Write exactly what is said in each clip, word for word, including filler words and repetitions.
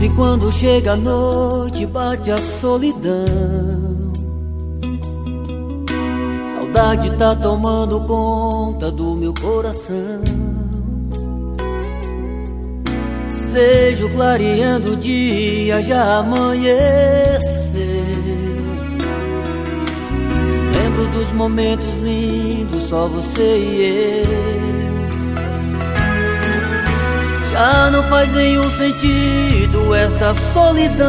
E quando chega a noite bate a solidão. Saudade tá tomando conta do meu coração. Vejo clareando o dia, já amanheceu. Lembro dos momentos lindos, só você e eu. Já não faz nenhum sentido esta solidão.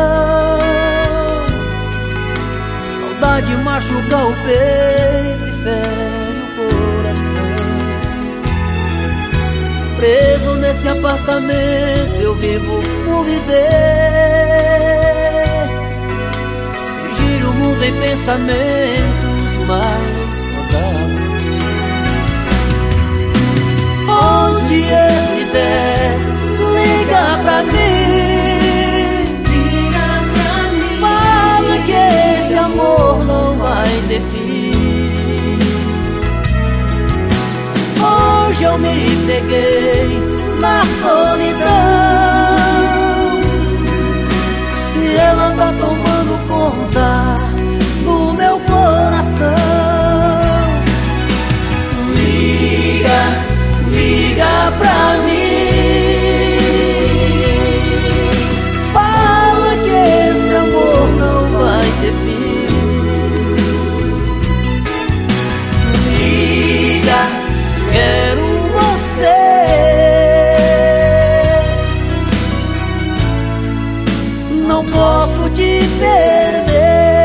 Saudade machuca o peito e fere o coração. Preso nesse apartamento eu vivo por viver. Giro o mundo em pensamentos, mas saudades. Onde estiver, liga pra mim. Liga pra mim. Fala que esse amor não vai ter fim. Hoje eu me peguei na solidão e ela tá tomando conta do meu coração. Liga, liga pra mim. Fala que esse amor não vai ter fim. Liga, quero você. Não posso te perder.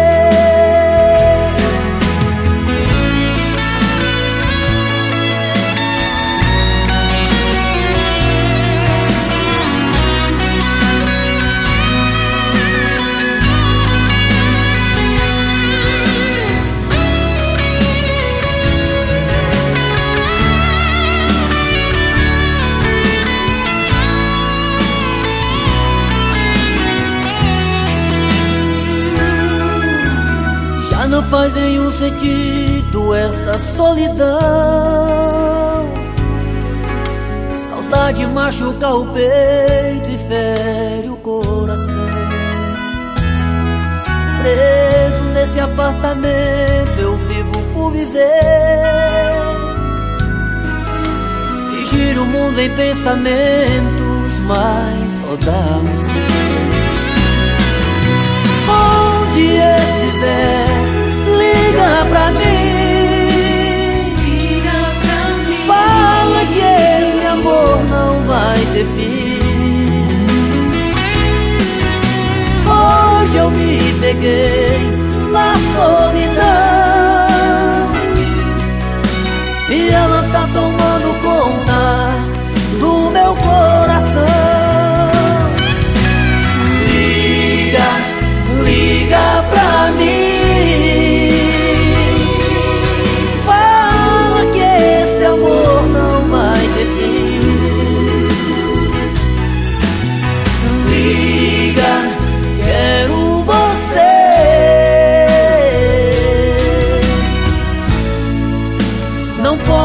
Não faz nenhum sentido esta solidão. Saudade machuca o peito e fere o coração. Preso nesse apartamento eu vivo por viver. E giro o mundo em pensamentos, mas só dá um ser. Onde estiver, liga pra mim. Liga pra mim. Fala que esse amor não vai ter fim. Hoje eu me peguei na solidão e ela tá tomando conta do meu coração. Liga, liga pra mim. Não pode